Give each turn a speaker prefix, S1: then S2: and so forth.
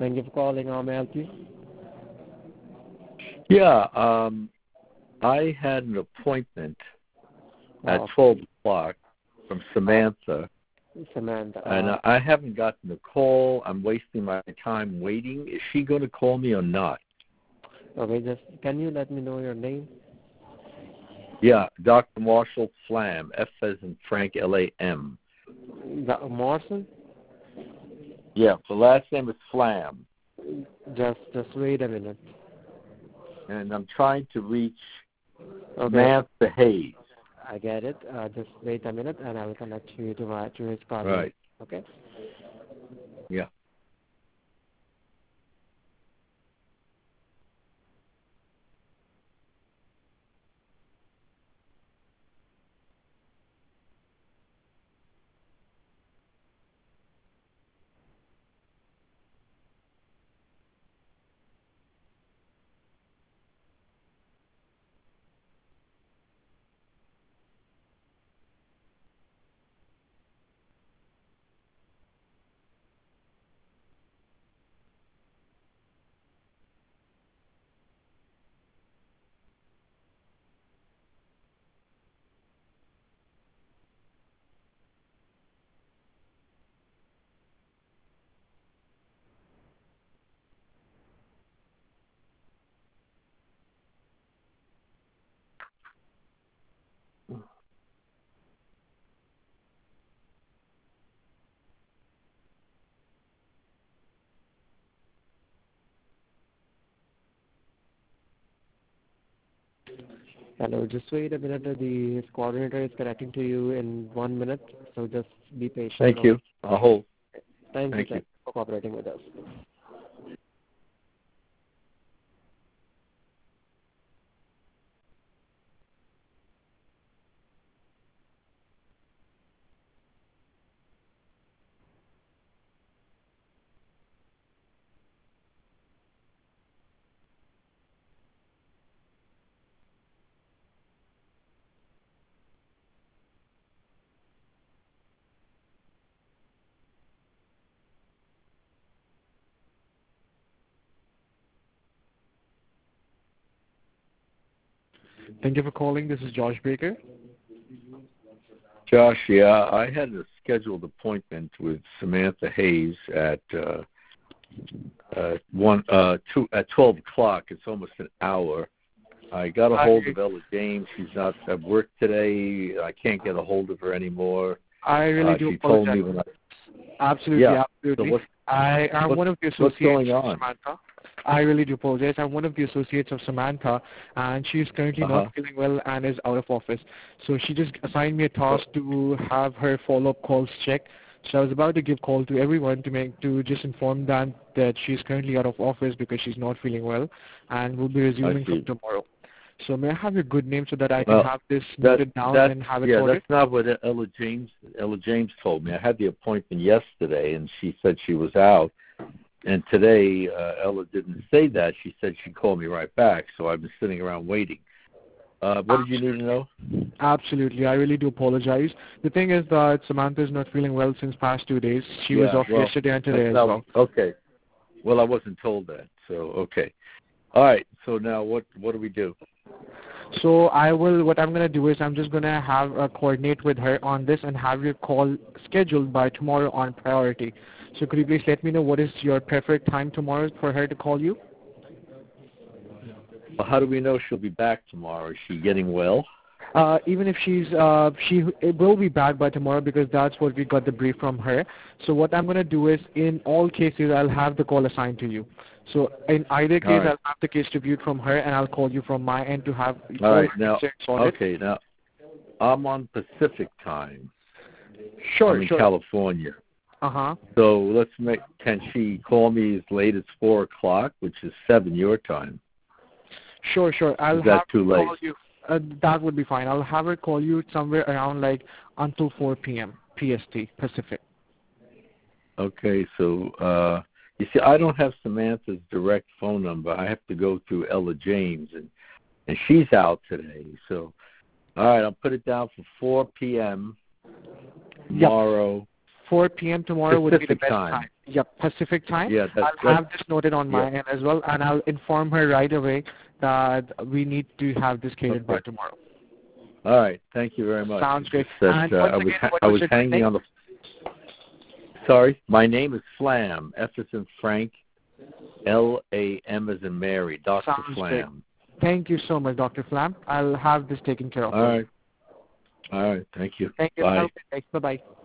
S1: Thank you for calling. How may I help you?
S2: Yeah, I had an appointment at 12 o'clock from Samantha.
S1: Samantha.
S2: And I haven't gotten a call. I'm wasting my time waiting. Is she going to call me or not?
S1: Okay, can you let me know your name?
S2: Yeah, Dr. Marshall Flam, F as in Frank, L-A-M.
S1: Morrison?
S2: Yeah, the last name is Flam.
S1: Just wait a minute.
S2: And I'm trying to reach Samantha Hayes.
S1: I get it. Just wait a minute, and I will connect you to his call.
S2: Right.
S1: Okay?
S2: Yeah.
S1: Hello, just wait a minute. His coordinator is connecting to you in 1 minute, so just be patient.
S2: Thank you. I'll hold.
S1: Thank you for cooperating with us.
S3: Thank you for calling. This is Josh Baker.
S2: Josh, yeah, I had a scheduled appointment with Samantha Hayes at 12 o'clock. It's almost an hour. I got a hold of Ella James. She's not at work today. I can't get a hold of her anymore.
S3: I really do
S2: she
S3: apologize.
S2: Told me when
S3: Absolutely.
S2: So
S3: I'm one of the associates
S2: what's going on?
S3: of Samantha. I really do apologize. I'm one of the associates of Samantha, and she's currently not feeling well and is out of office. So she just assigned me a task to have her follow-up calls checked. So I was about to give call to everyone to just inform them that she's currently out of office because she's not feeling well, and will be resuming from tomorrow. So may I have your good name so that I can have this noted down and have it sorted?
S2: Yeah, that's not what Ella James told me. I had the appointment yesterday, and she said she was out. And today, Ella didn't say that. She said she'd call me right back, so I've been sitting around waiting. What did you need to know?
S3: Absolutely. I really do apologize. The thing is that Samantha is not feeling well since past 2 days. She was off yesterday and today as well.
S2: Okay. Well, I wasn't told that, so okay. All right, so now what do we do?
S3: So what I'm going to do is I'm just going to have a coordinate with her on this and have your call scheduled by tomorrow on priority. So could you please let me know what is your preferred time tomorrow for her to call you?
S2: Well, how do we know she'll be back tomorrow? Is she getting well?
S3: Even if she will be back by tomorrow because that's what we got the brief from her. So what I'm going to do is in all cases I'll have the call assigned to you. So in either case I'll have the case reviewed from her and I'll call you from my end to have
S2: Okay, now I'm on Pacific time.
S3: Sure,
S2: I'm in California. So can she call me as late as 4 o'clock, which is 7 your time?
S3: Sure.
S2: Is that too late?
S3: Call you. That would be fine. I'll have her call you somewhere around until 4 p.m. PST, Pacific.
S2: Okay, so you see, I don't have Samantha's direct phone number. I have to go through Ella James, and she's out today. So, all right, I'll put it down for 4 p.m. tomorrow,
S3: 4 p.m. tomorrow would be the
S2: Pacific
S3: best
S2: time.
S3: time. Yep, Pacific time.
S2: Yeah,
S3: I'll have this noted on my end as well, and I'll inform her right away that we need to have this catered by tomorrow.
S2: All right. Thank you very much.
S3: Sounds great.
S2: That, I was hanging on the. Sorry, my name is Flam. F as in Frank. L-A-M as in Mary. Dr.
S3: Sounds
S2: Flam.
S3: great. Thank you so much, Dr. Flam. I'll have this taken care of.
S2: All right. All right. Thank you.
S3: Thank you.
S2: Bye.
S3: Bye-bye.